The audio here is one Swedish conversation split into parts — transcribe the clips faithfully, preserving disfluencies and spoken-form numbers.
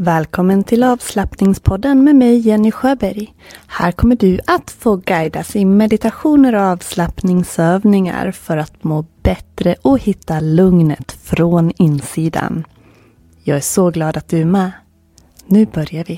Välkommen till avslappningspodden med mig Jenny Sjöberg. Här kommer du att få guidas i meditationer och avslappningsövningar för att må bättre och hitta lugnet från insidan. Jag är så glad att du är med. Nu börjar vi.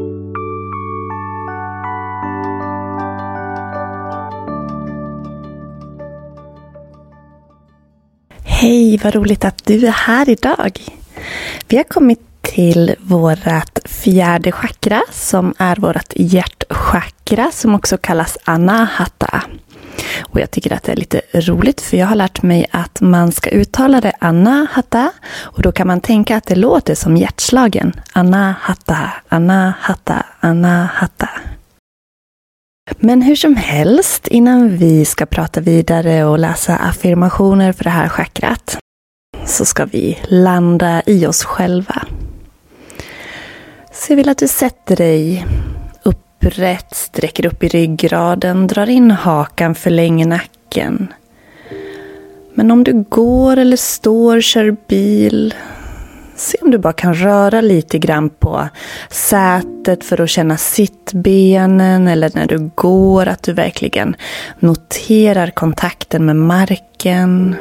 Hej, vad roligt att du är här idag. Vi har kommit till vårat fjärde chakra som är vårat hjärtchakra som också kallas Anahata. Och jag tycker att det är lite roligt för jag har lärt mig att man ska uttala det Anahata och då kan man tänka att det låter som hjärtslagen. Anahata, Anahata, Anahata. Men hur som helst, innan vi ska prata vidare och läsa affirmationer för det här chakrat så ska vi landa i oss själva. Så jag vill att du sätter dig upprätt, sträcker upp i ryggraden, drar in hakan, förlänger nacken. Men om du går eller står, kör bil, se om du bara kan röra lite grann på sätet för att känna sittbenen eller när du går att du verkligen noterar kontakten med marken.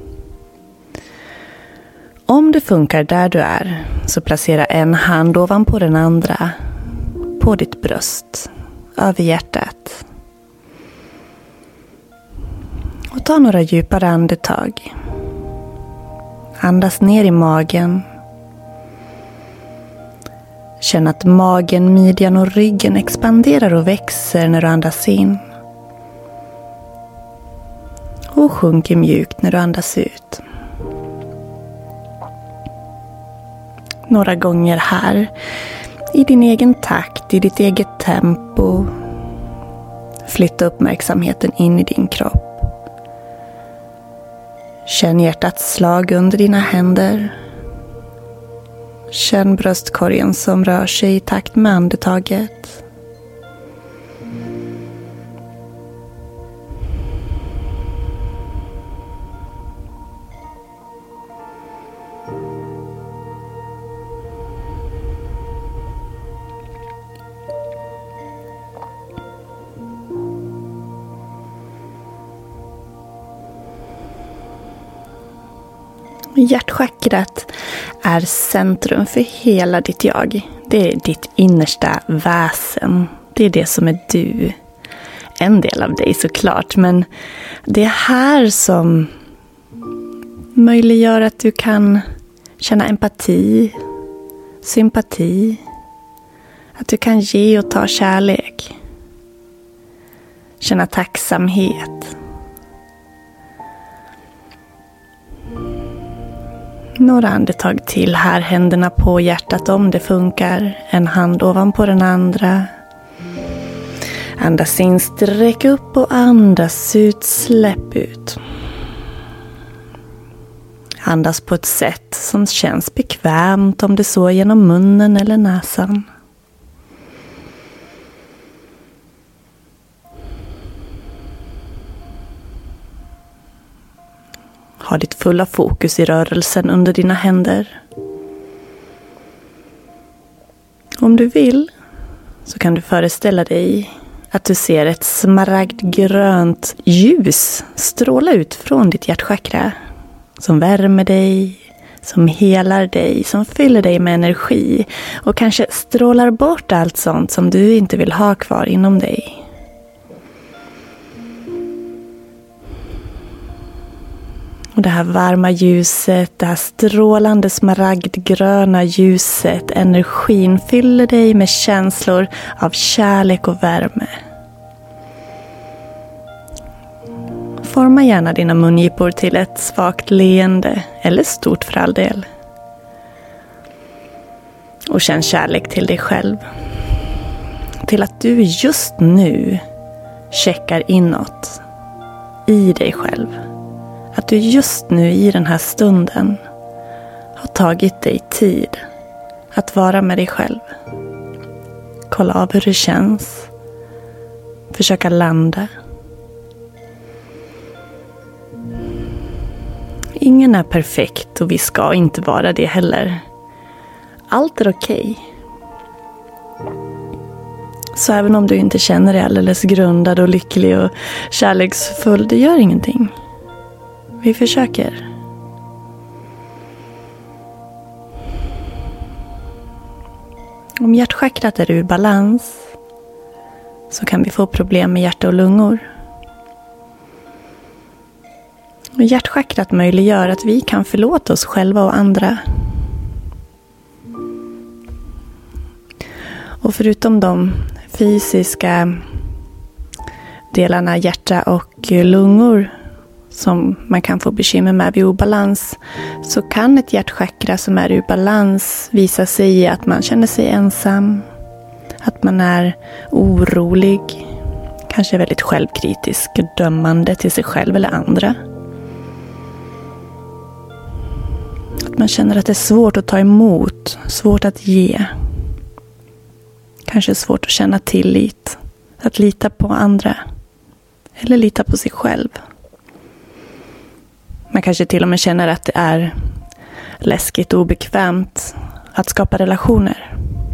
Om det funkar där du är så placera en hand ovanpå den andra på ditt bröst, över hjärtat. Och ta några djupare andetag. Andas ner i magen. Känn att magen, midjan och ryggen expanderar och växer när du andas in. Och sjunker mjukt när du andas ut. Några gånger här, i din egen takt, i ditt eget tempo. Flytta uppmärksamheten in i din kropp. Känn hjärtats slag under dina händer. Känn bröstkorgen som rör sig i takt med andetaget. Hjärtchakrat är centrum för hela ditt jag. Det är ditt innersta väsen. Det är det som är du. En del av dig såklart, men det är här som möjliggör att du kan känna empati, sympati, att du kan ge och ta kärlek, känna tacksamhet. Några andetag till här, händerna på hjärtat om det funkar. En hand ovanpå den andra. Andas in, sträck upp och andas ut, släpp ut. Andas på ett sätt som känns bekvämt, om det så genom munnen eller näsan. Ha ditt fulla fokus i rörelsen under dina händer. Om du vill så kan du föreställa dig att du ser ett smaragdgrönt ljus stråla ut från ditt hjärtchakra. Som värmer dig, som helar dig, som fyller dig med energi. Och kanske strålar bort allt sånt som du inte vill ha kvar inom dig. Och det här varma ljuset, det här strålande smaragdgröna ljuset, energin fyller dig med känslor av kärlek och värme. Forma gärna dina mungipor till ett svagt leende, eller stort för all del. Och känn kärlek till dig själv. Till att du just nu checkar inåt i dig själv. Att du just nu i den här stunden har tagit dig tid att vara med dig själv. Kolla av hur det känns. Försöka landa. Ingen är perfekt och vi ska inte vara det heller. Allt är okej. Så även om du inte känner dig alldeles grundad och lycklig och kärleksfull, det gör ingenting. Vi försöker. Om hjärtchakrat är ur balans så kan vi få problem med hjärta och lungor. Och hjärtchakrat möjliggör att vi kan förlåta oss själva och andra. Och förutom de fysiska delarna hjärta och lungor som man kan få bekymmer med vid obalans, så kan ett hjärtchakra som är ur balans visa sig i att man känner sig ensam, att man är orolig, kanske väldigt självkritisk, dömande till sig själv eller andra. Att man känner att det är svårt att ta emot, svårt att ge. Kanske svårt att känna tillit, att lita på andra eller lita på sig själv. Man kanske till och med känner att det är läskigt och obekvämt att skapa relationer.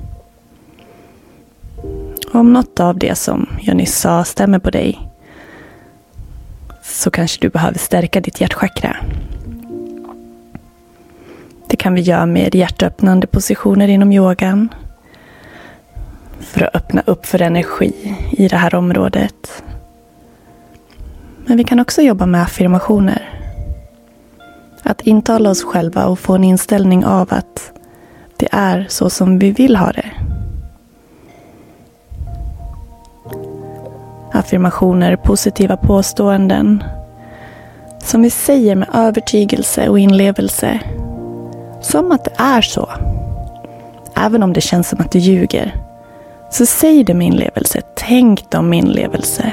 Om något av det som jag nyss sa stämmer på dig, så kanske du behöver stärka ditt hjärtchakra. Det kan vi göra med hjärtöppnande positioner inom yogan. För att öppna upp för energi i det här området. Men vi kan också jobba med affirmationer. Att intala oss själva och få en inställning av att det är så som vi vill ha det. Affirmationer, positiva påståenden som vi säger med övertygelse och inlevelse. Som att det är så. Även om det känns som att du ljuger. Så säg det med inlevelse. Tänk dem med inlevelse.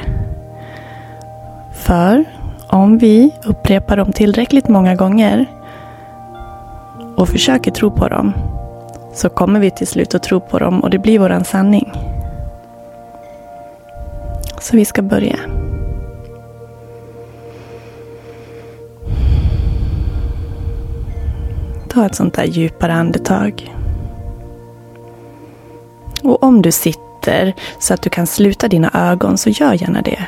För om vi upprepar dem tillräckligt många gånger och försöker tro på dem, så kommer vi till slut att tro på dem och det blir våran sanning. Så vi ska börja. Ta ett sånt där djupare andetag. Och om du sitter så att du kan sluta dina ögon, så gör gärna det.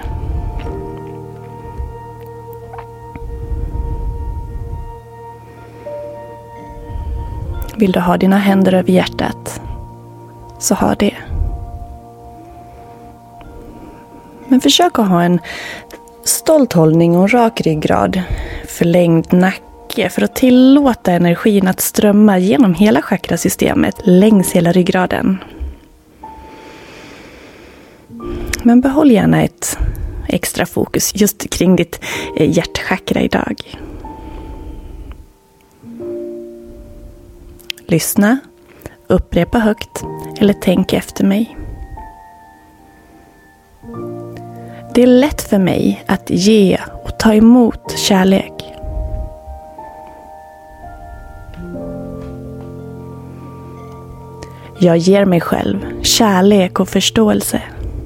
Vill du ha dina händer över hjärtat, så ha det. Men försök att ha en stolt hållning och rak ryggrad, förlängd nacke, för att tillåta energin att strömma genom hela chakrasystemet längs hela ryggraden. Men behåll gärna ett extra fokus just kring ditt hjärtchakra idag. Lyssna, upprepa högt eller tänk efter mig. Det är lätt för mig att ge och ta emot kärlek. Jag ger mig själv kärlek och förståelse.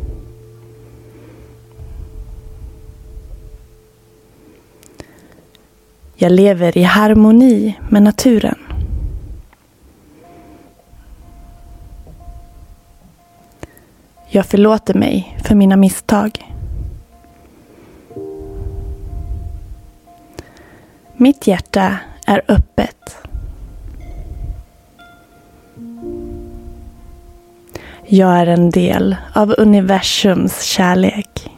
Jag lever i harmoni med naturen. Jag förlåter mig för mina misstag. Mitt hjärta är öppet. Jag är en del av universums kärlek.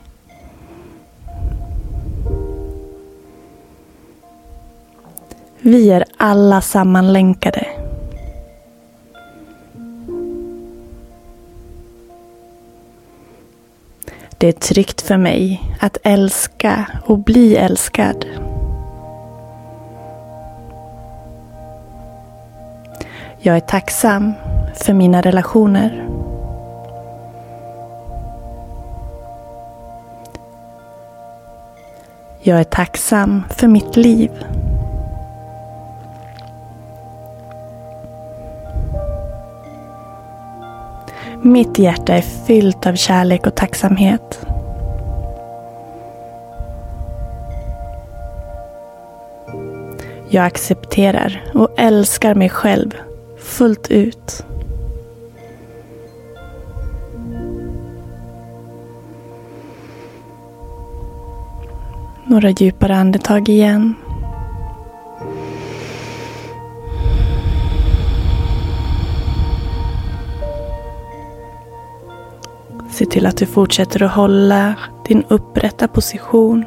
Vi är alla sammanlänkade. Det är tryggt för mig att älska och bli älskad. Jag är tacksam för mina relationer. Jag är tacksam för mitt liv. Mitt hjärta är fyllt av kärlek och tacksamhet. Jag accepterar och älskar mig själv fullt ut. Några djupare andetag igen. Se till att du fortsätter att hålla din upprätta position.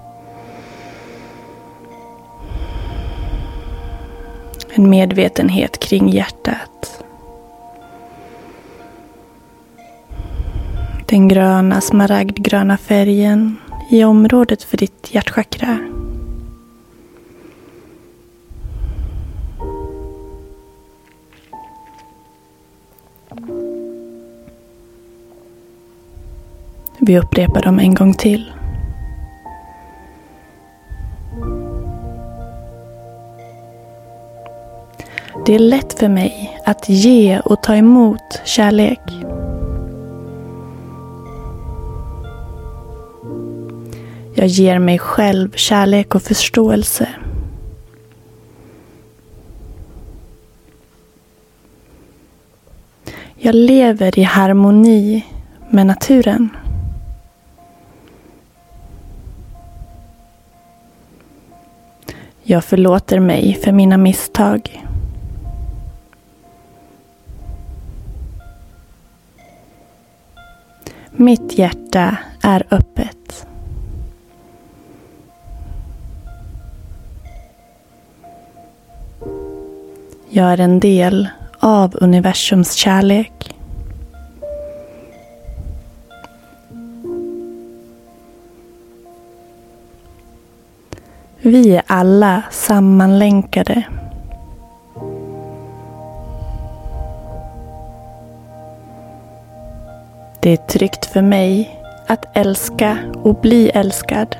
En medvetenhet kring hjärtat. Den gröna, smaragdgröna färgen i området för ditt hjärtchakra. Vi upprepar dem en gång till. Det är lätt för mig att ge och ta emot kärlek. Jag ger mig själv kärlek och förståelse. Jag lever i harmoni med naturen. Jag förlåter mig för mina misstag. Mitt hjärta är öppet. Jag är en del av universums kärlek. Vi är alla sammanlänkade. Det är tryggt för mig att älska och bli älskad.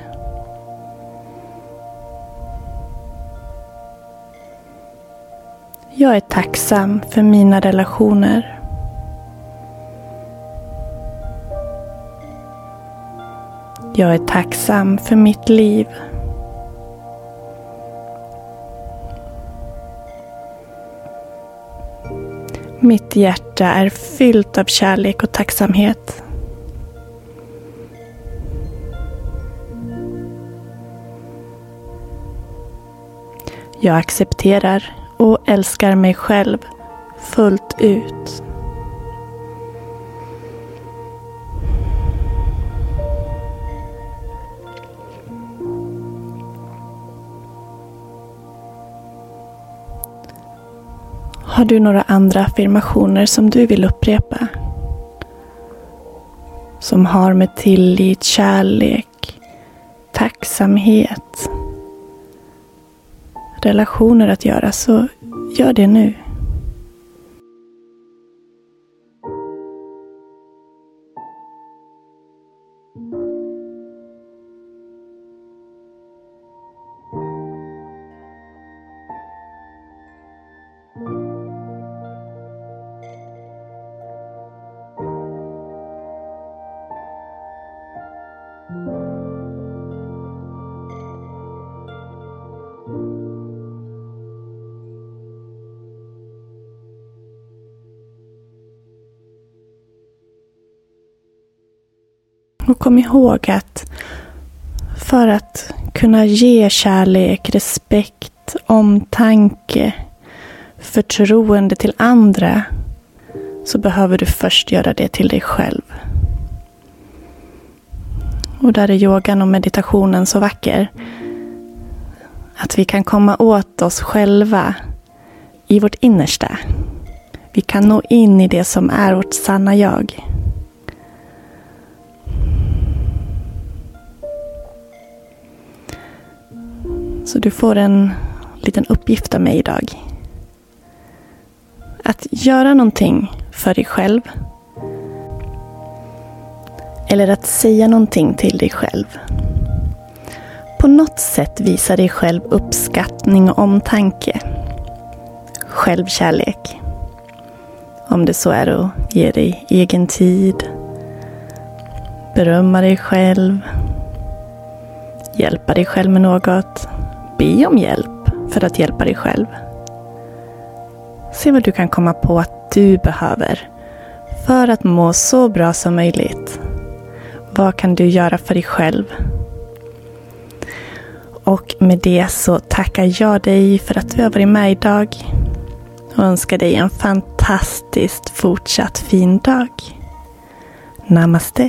Jag är tacksam för mina relationer. Jag är tacksam för mitt liv. Mitt hjärta är fyllt av kärlek och tacksamhet. Jag accepterar och älskar mig själv fullt ut. Har du några andra affirmationer som du vill upprepa? Som har med tillit, kärlek, tacksamhet, relationer att göra, så gör det nu. Och kom ihåg att för att kunna ge kärlek, respekt, omtanke, förtroende till andra, så behöver du först göra det till dig själv. Och där är yogan och meditationen så vacker. Att vi kan komma åt oss själva i vårt innersta. Vi kan nå in i det som är vårt sanna jag. Så du får en liten uppgift av mig idag. Att göra någonting för dig själv. Eller att säga någonting till dig själv. På något sätt visa dig själv uppskattning och omtanke. Självkärlek. Om det så är att ge dig egen tid. Berömma dig själv. Hjälpa dig själv med något. Be om hjälp för att hjälpa dig själv. Se vad du kan komma på att du behöver för att må så bra som möjligt. Vad kan du göra för dig själv? Och med det så tackar jag dig för att du har varit med idag. Och önskar dig en fantastiskt fortsatt fin dag. Namaste.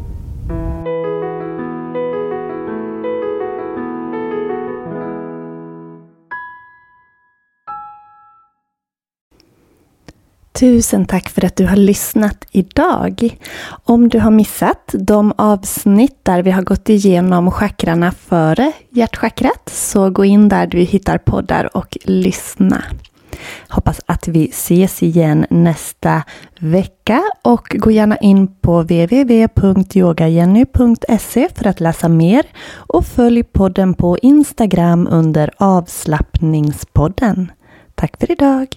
Tusen tack för att du har lyssnat idag. Om du har missat de avsnitt där vi har gått igenom chakrarna före hjärtchakrat, så gå in där du hittar poddar och lyssna. Hoppas att vi ses igen nästa vecka, och gå gärna in på w w w punkt yoga jenny punkt se för att läsa mer, och följ podden på Instagram under avslappningspodden. Tack för idag!